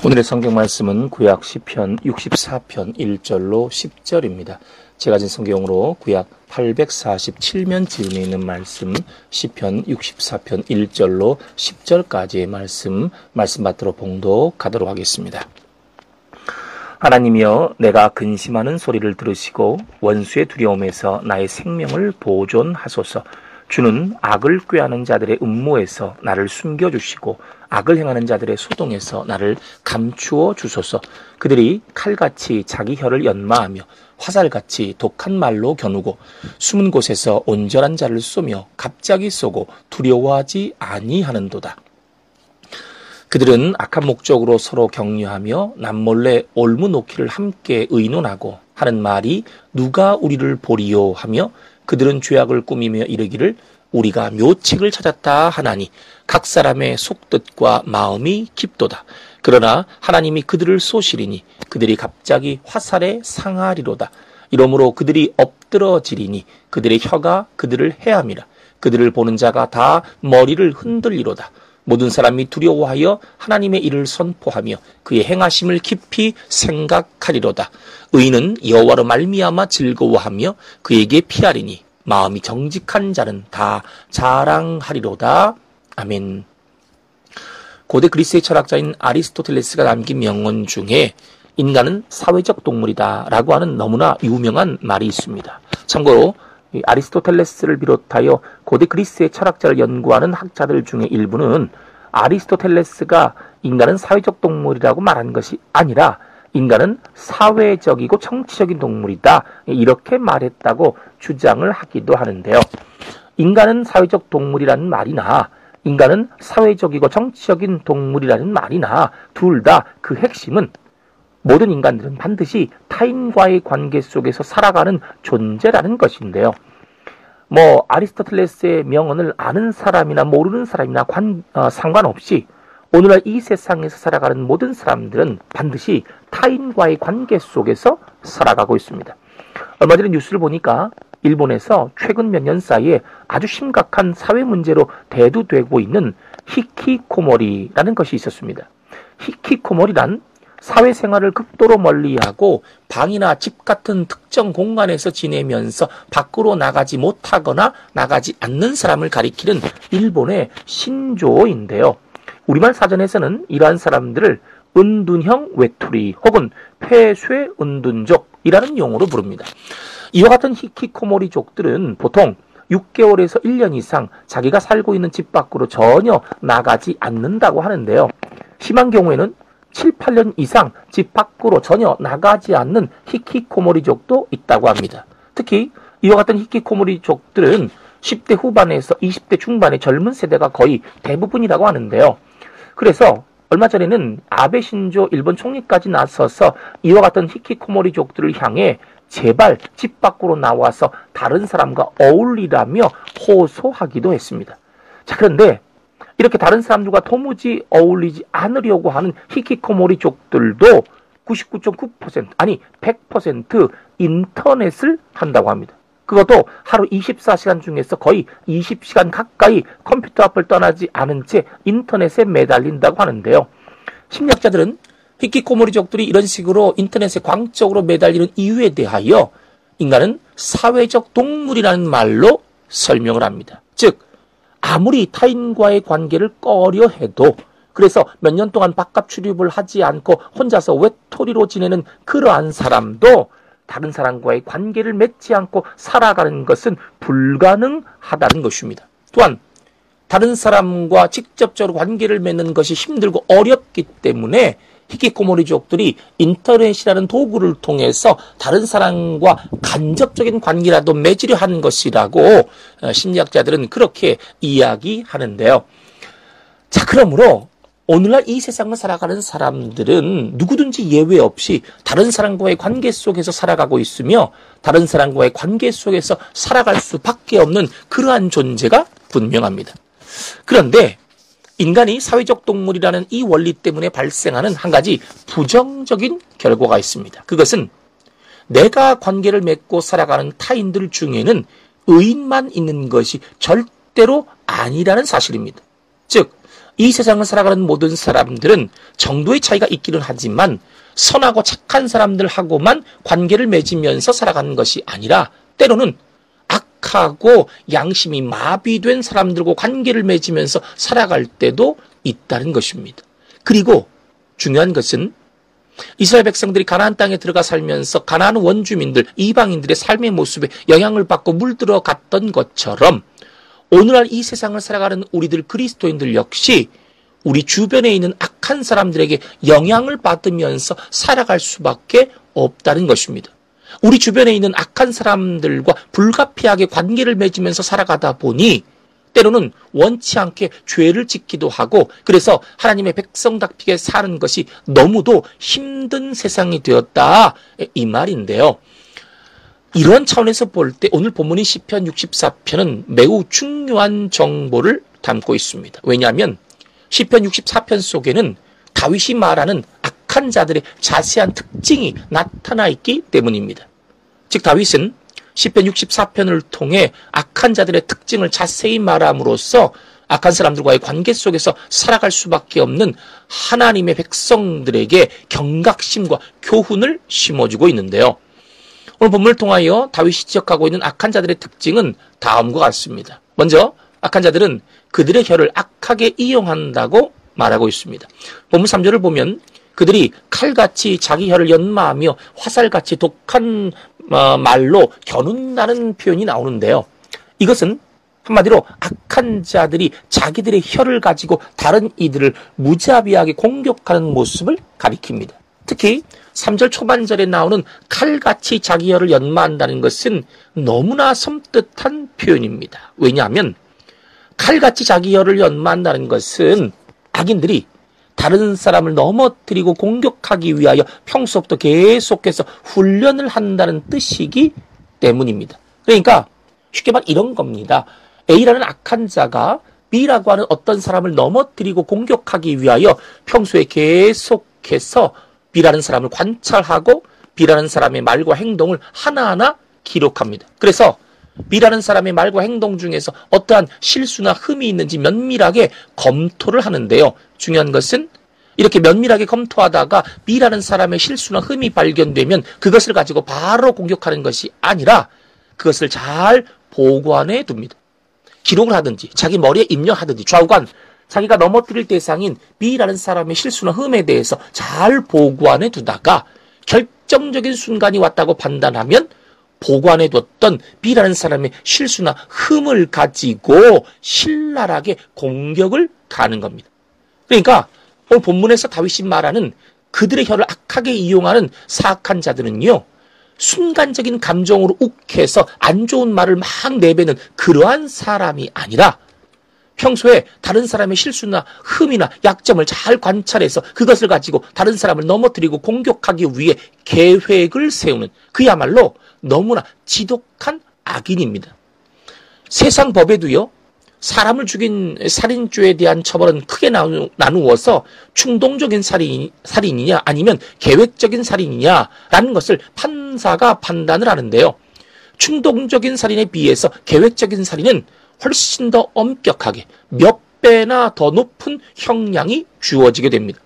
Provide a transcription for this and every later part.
오늘의 성경 말씀은 구약 시편 64편 1절로 10절입니다. 제가 진 성경으로 구약 847면 지음에 있는 말씀 시편 64편 1절로 10절까지의 말씀 받들어 봉독하도록 하겠습니다. 하나님이여, 내가 근심하는 소리를 들으시고 원수의 두려움에서 나의 생명을 보존하소서. 주는 악을 꾀하는 자들의 음모에서 나를 숨겨주시고 악을 행하는 자들의 소동에서 나를 감추어 주소서. 그들이 칼같이 자기 혀를 연마하며 화살같이 독한 말로 겨누고 숨은 곳에서 온전한 자를 쏘며 갑자기 쏘고 두려워하지 아니하는도다. 그들은 악한 목적으로 서로 격려하며 남몰래 올무놓기를 함께 의논하고 하는 말이 누가 우리를 보리요 하며 그들은 죄악을 꾸미며 이르기를 우리가 묘책을 찾았다 하나니 각 사람의 속뜻과 마음이 깊도다. 그러나 하나님이 그들을 쏘시리니 그들이 갑자기 화살에 상하리로다. 이러므로 그들이 엎드러지리니 그들의 혀가 그들을 해함이라. 그들을 보는 자가 다 머리를 흔들리로다. 모든 사람이 두려워하여 하나님의 일을 선포하며 그의 행하심을 깊이 생각하리로다. 의인은 여호와로 말미암아 즐거워하며 그에게 피하리니 마음이 정직한 자는 다 자랑하리로다. 아멘. 고대 그리스의 철학자인 아리스토텔레스가 남긴 명언 중에 인간은 사회적 동물이다 라고 하는 너무나 유명한 말이 있습니다. 참고로 아리스토텔레스를 비롯하여 고대 그리스의 철학자를 연구하는 학자들 중에 일부는 아리스토텔레스가 인간은 사회적 동물이라고 말한 것이 아니라 인간은 사회적이고 정치적인 동물이다 이렇게 말했다고 주장을 하기도 하는데요. 인간은 사회적 동물이라는 말이나 인간은 사회적이고 정치적인 동물이라는 말이나 둘 다 그 핵심은 모든 인간들은 반드시 타인과의 관계 속에서 살아가는 존재라는 것인데요. 아리스토텔레스의 명언을 아는 사람이나 모르는 사람이나 상관없이 오늘날 이 세상에서 살아가는 모든 사람들은 반드시 타인과의 관계 속에서 살아가고 있습니다. 얼마 전에 뉴스를 보니까 일본에서 최근 몇 년 사이에 아주 심각한 사회 문제로 대두되고 있는 히키코모리라는 것이 있었습니다. 히키코모리란 사회생활을 극도로 멀리하고 방이나 집 같은 특정 공간에서 지내면서 밖으로 나가지 못하거나 나가지 않는 사람을 가리키는 일본의 신조어인데요. 우리말 사전에서는 이러한 사람들을 은둔형 외톨이 혹은 폐쇄 은둔족이라는 용어로 부릅니다. 이와 같은 히키코모리족들은 보통 6개월에서 1년 이상 자기가 살고 있는 집 밖으로 전혀 나가지 않는다고 하는데요. 심한 경우에는 7, 8년 이상 집 밖으로 전혀 나가지 않는 히키코모리족도 있다고 합니다. 특히 이와 같은 히키코모리족들은 10대 후반에서 20대 중반의 젊은 세대가 거의 대부분이라고 하는데요. 그래서 얼마 전에는 아베 신조 일본 총리까지 나서서 이와 같은 히키코모리족들을 향해 제발 집 밖으로 나와서 다른 사람과 어울리라며 호소하기도 했습니다. 자, 그런데 이렇게 다른 사람들과 도무지 어울리지 않으려고 하는 히키코모리족들도 99.9% 아니 100% 인터넷을 한다고 합니다. 그것도 하루 24시간 중에서 거의 20시간 가까이 컴퓨터 앞을 떠나지 않은 채 인터넷에 매달린다고 하는데요. 심리학자들은 히키코모리족들이 이런 식으로 인터넷에 광적으로 매달리는 이유에 대하여 인간은 사회적 동물이라는 말로 설명을 합니다. 즉 아무리 타인과의 관계를 꺼려 해도 그래서 몇 년 동안 바깥 출입을 하지 않고 혼자서 외톨이로 지내는 그러한 사람도 다른 사람과의 관계를 맺지 않고 살아가는 것은 불가능하다는 것입니다. 또한 다른 사람과 직접적으로 관계를 맺는 것이 힘들고 어렵기 때문에 히키코모리족들이 인터넷이라는 도구를 통해서 다른 사람과 간접적인 관계라도 맺으려 하는 것이라고 심리학자들은 그렇게 이야기하는데요. 자, 그러므로 오늘날 이 세상을 살아가는 사람들은 누구든지 예외 없이 다른 사람과의 관계 속에서 살아가고 있으며 다른 사람과의 관계 속에서 살아갈 수밖에 없는 그러한 존재가 분명합니다. 그런데 인간이 사회적 동물이라는 이 원리 때문에 발생하는 한 가지 부정적인 결과가 있습니다. 그것은 내가 관계를 맺고 살아가는 타인들 중에는 의인만 있는 것이 절대로 아니라는 사실입니다. 즉 이 세상을 살아가는 모든 사람들은 정도의 차이가 있기는 하지만 선하고 착한 사람들하고만 관계를 맺으면서 살아가는 것이 아니라 때로는 악하고 양심이 마비된 사람들과 관계를 맺으면서 살아갈 때도 있다는 것입니다. 그리고 중요한 것은 이스라엘 백성들이 가나안 땅에 들어가 살면서 가나안 원주민들, 이방인들의 삶의 모습에 영향을 받고 물들어갔던 것처럼 오늘날 이 세상을 살아가는 우리들 그리스도인들 역시 우리 주변에 있는 악한 사람들에게 영향을 받으면서 살아갈 수밖에 없다는 것입니다. 우리 주변에 있는 악한 사람들과 불가피하게 관계를 맺으면서 살아가다 보니 때로는 원치 않게 죄를 짓기도 하고 그래서 하나님의 백성답게 사는 것이 너무도 힘든 세상이 되었다 이 말인데요. 이런 차원에서 볼 때 오늘 본문인 시편 64편은 매우 중요한 정보를 담고 있습니다. 왜냐하면 시편 64편 속에는 다윗이 말하는 악한 자들의 자세한 특징이 나타나 있기 때문입니다. 즉 다윗은 시편 64편을 통해 악한 자들의 특징을 자세히 말함으로써 악한 사람들과의 관계 속에서 살아갈 수밖에 없는 하나님의 백성들에게 경각심과 교훈을 심어주고 있는데요. 오늘 본문을 통하여 다윗이 지적하고 있는 악한 자들의 특징은 다음과 같습니다. 먼저 악한 자들은 그들의 혀를 악하게 이용한다고 말하고 있습니다. 본문 3절을 보면 그들이 칼같이 자기 혀를 연마하며 화살같이 독한 말로 겨눈다는 표현이 나오는데요. 이것은 한마디로 악한 자들이 자기들의 혀를 가지고 다른 이들을 무자비하게 공격하는 모습을 가리킵니다. 특히 3절 초반절에 나오는 칼같이 자기 혀를 연마한다는 것은 너무나 섬뜩한 표현입니다. 왜냐하면 칼같이 자기 혀를 연마한다는 것은 악인들이 다른 사람을 넘어뜨리고 공격하기 위하여 평소부터 계속해서 훈련을 한다는 뜻이기 때문입니다. 그러니까 쉽게 말해 이런 겁니다. A라는 악한 자가 B라고 하는 어떤 사람을 넘어뜨리고 공격하기 위하여 평소에 계속해서 B라는 사람을 관찰하고 B라는 사람의 말과 행동을 하나하나 기록합니다. 그래서 B라는 사람의 말과 행동 중에서 어떠한 실수나 흠이 있는지 면밀하게 검토를 하는데요. 중요한 것은 이렇게 면밀하게 검토하다가 B라는 사람의 실수나 흠이 발견되면 그것을 가지고 바로 공격하는 것이 아니라 그것을 잘 보관해 둡니다. 기록을 하든지 자기 머리에 입력하든지 좌우간 자기가 넘어뜨릴 대상인 B라는 사람의 실수나 흠에 대해서 잘 보관해 두다가 결정적인 순간이 왔다고 판단하면 보관해뒀던 B라는 사람의 실수나 흠을 가지고 신랄하게 공격을 가는 겁니다. 그러니까 오늘 본문에서 다윗이 말하는 그들의 혀를 악하게 이용하는 사악한 자들은요, 순간적인 감정으로 욱해서 안 좋은 말을 막 내뱉는 그러한 사람이 아니라 평소에 다른 사람의 실수나 흠이나 약점을 잘 관찰해서 그것을 가지고 다른 사람을 넘어뜨리고 공격하기 위해 계획을 세우는 그야말로 너무나 지독한 악인입니다. 세상 법에도요, 사람을 죽인 살인죄에 대한 처벌은 크게 나누어서 충동적인 살인이냐 아니면 계획적인 살인이냐라는 것을 판사가 판단을 하는데요. 충동적인 살인에 비해서 계획적인 살인은 훨씬 더 엄격하게 몇 배나 더 높은 형량이 주어지게 됩니다.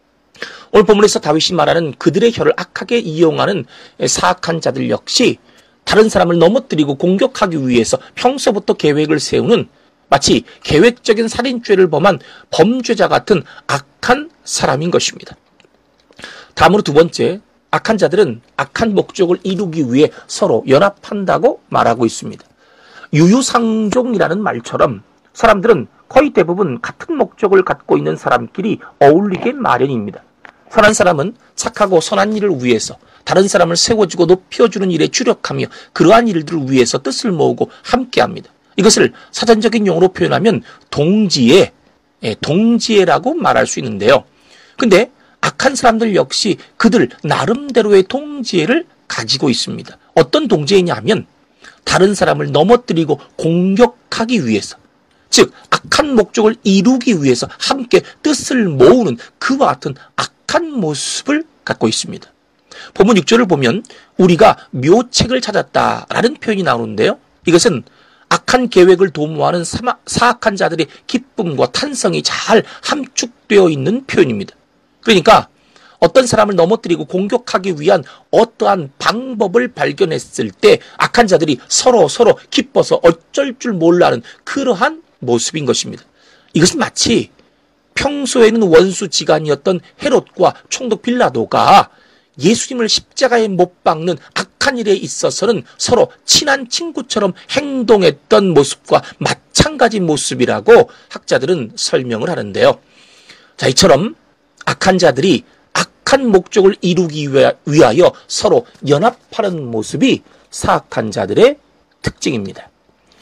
오늘 본문에서 다윗이 말하는 그들의 혀를 악하게 이용하는 사악한 자들 역시 다른 사람을 넘어뜨리고 공격하기 위해서 평소부터 계획을 세우는 마치 계획적인 살인죄를 범한 범죄자 같은 악한 사람인 것입니다. 다음으로 두 번째, 악한 자들은 악한 목적을 이루기 위해 서로 연합한다고 말하고 있습니다. 유유상종이라는 말처럼 사람들은 거의 대부분 같은 목적을 갖고 있는 사람끼리 어울리게 마련입니다. 선한 사람은 착하고 선한 일을 위해서 다른 사람을 세워주고 높여주는 일에 주력하며 그러한 일들을 위해서 뜻을 모으고 함께합니다. 이것을 사전적인 용어로 표현하면 동지애라고 말할 수 있는데요. 근데 악한 사람들 역시 그들 나름대로의 동지애를 가지고 있습니다. 어떤 동지애냐 하면 다른 사람을 넘어뜨리고 공격하기 위해서, 즉 악한 목적을 이루기 위해서 함께 뜻을 모으는 그와 같은 악한 모습을 갖고 있습니다. 본문 6절을 보면 우리가 묘책을 찾았다라는 표현이 나오는데요. 이것은 악한 계획을 도모하는 사악한 자들의 기쁨과 탄성이 잘 함축되어 있는 표현입니다. 그러니까 어떤 사람을 넘어뜨리고 공격하기 위한 어떠한 방법을 발견했을 때 악한 자들이 서로 기뻐서 어쩔 줄 몰라하는 그러한 모습인 것입니다. 이것은 마치 평소에는 원수지간이었던 헤롯과 총독 빌라도가 예수님을 십자가에 못 박는 악한 일에 있어서는 서로 친한 친구처럼 행동했던 모습과 마찬가지 모습이라고 학자들은 설명을 하는데요. 자, 이처럼 악한 자들이 악한 목적을 이루기 위하여 서로 연합하는 모습이 사악한 자들의 특징입니다.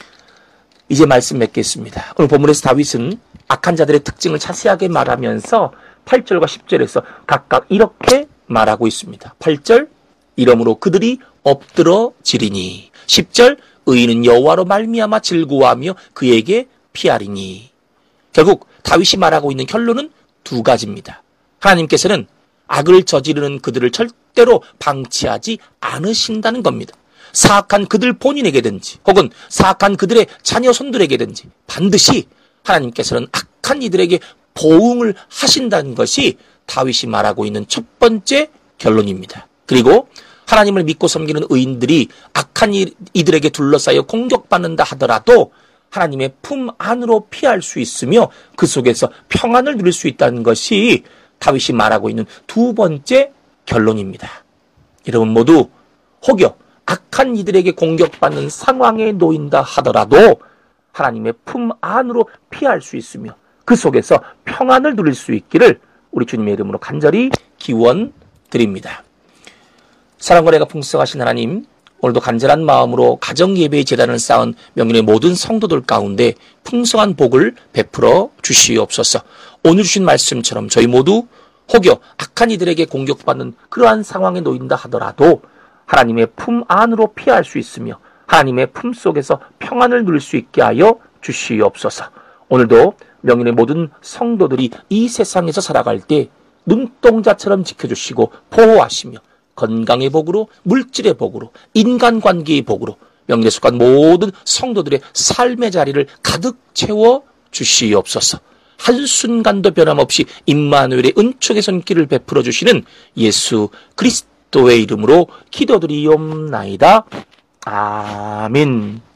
이제 말씀 맺겠습니다. 오늘 본문에서 다윗은 악한 자들의 특징을 자세하게 말하면서 8절과 10절에서 각각 이렇게 말하고 있습니다. 8절, 이러므로 그들이 엎드러지리니. 10절, 의인은 여호와로 말미암아 즐거워하며 그에게 피하리니. 결국 다윗이 말하고 있는 결론은 두 가지입니다. 하나님께서는 악을 저지르는 그들을 절대로 방치하지 않으신다는 겁니다. 사악한 그들 본인에게든지 혹은 사악한 그들의 자녀 손들에게든지 반드시 하나님께서는 악한 이들에게 보응을 하신다는 것이 다윗이 말하고 있는 첫 번째 결론입니다. 그리고 하나님을 믿고 섬기는 의인들이 악한 이들에게 둘러싸여 공격받는다 하더라도 하나님의 품 안으로 피할 수 있으며 그 속에서 평안을 누릴 수 있다는 것이 다윗이 말하고 있는 두 번째 결론입니다. 여러분 모두 혹여 악한 이들에게 공격받는 상황에 놓인다 하더라도 하나님의 품 안으로 피할 수 있으며 그 속에서 평안을 누릴 수 있기를 우리 주님의 이름으로 간절히 기원드립니다. 사랑과 은혜가 풍성하신 하나님, 오늘도 간절한 마음으로 가정예배의 제단을 쌓은 명륜의 모든 성도들 가운데 풍성한 복을 베풀어 주시옵소서. 오늘 주신 말씀처럼 저희 모두 혹여 악한 이들에게 공격받는 그러한 상황에 놓인다 하더라도 하나님의 품 안으로 피할 수 있으며 하나님의 품 속에서 평안을 누릴 수 있게 하여 주시옵소서. 오늘도 명륜의 모든 성도들이 이 세상에서 살아갈 때 눈동자처럼 지켜주시고 보호하시며 건강의 복으로, 물질의 복으로, 인간관계의 복으로 명륜에 속한 모든 성도들의 삶의 자리를 가득 채워 주시옵소서. 한순간도 변함없이 임마누엘의 은총의 손길을 베풀어 주시는 예수 그리스도의 이름으로 기도드리옵나이다. 아멘.